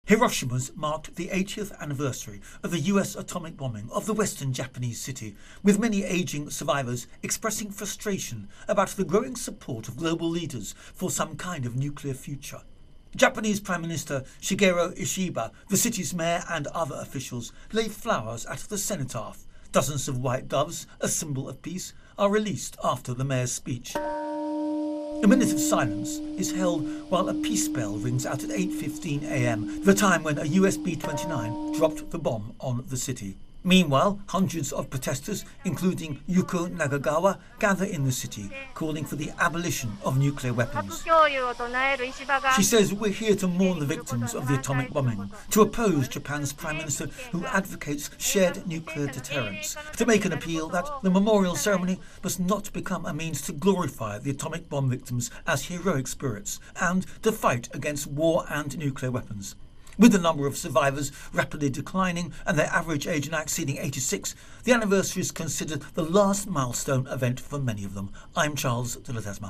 Hiroshima's marked the 80th anniversary of the US atomic bombing of the western Japanese city, with many aging survivors expressing frustration about the growing support of global leaders for some kind of nuclear future. Japanese Prime Minister Shigeru Ishiba, the city's mayor and other officials laid flowers at the cenotaph. Dozens of white doves, a symbol of peace, are released after the mayor's speech. A minute of silence is held while a peace bell rings out at 8:15 a.m, the time when a US B-29 dropped the bomb on the city. Meanwhile, hundreds of protesters, including Yuko Nagagawa, gather in the city, calling for the abolition of nuclear weapons. She says, "We're here to mourn the victims of the atomic bombing, to oppose Japan's Prime Minister who advocates shared nuclear deterrence, to make an appeal that the memorial ceremony must not become a means to glorify the atomic bomb victims as heroic spirits, and to fight against war and nuclear weapons." With the number of survivors rapidly declining and their average age now exceeding 86, the anniversary is considered the last milestone event for many of them. I'm Charles de Ledesma.